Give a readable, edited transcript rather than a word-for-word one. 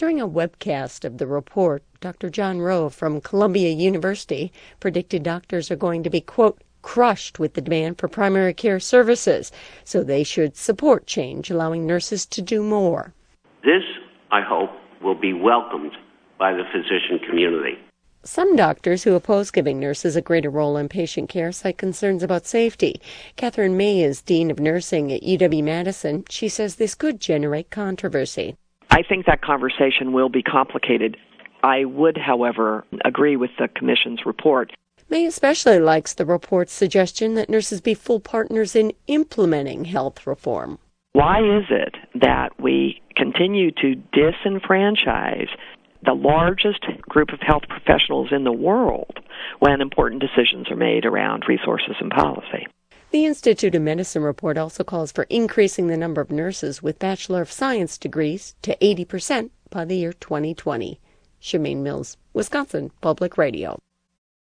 During a webcast of the report, Dr. John Rowe from Columbia University predicted doctors are going to be, quote, crushed with the demand for primary care services, so they should support change, allowing nurses to do more. This, I hope, will be welcomed by the physician community. Some doctors who oppose giving nurses a greater role in patient care cite concerns about safety. Catherine May is Dean of Nursing at UW-Madison. She says this could generate controversy. I think that conversation will be complicated. I would, however, agree with the Commission's report. May especially likes the report's suggestion that nurses be full partners in implementing health reform. Why is it that we continue to disenfranchise the largest group of health professionals in the world when important decisions are made around resources and policy? The Institute of Medicine report also calls for increasing the number of nurses with Bachelor of Science degrees to 80% by the year 2020. Shemaine Mills, Wisconsin Public Radio.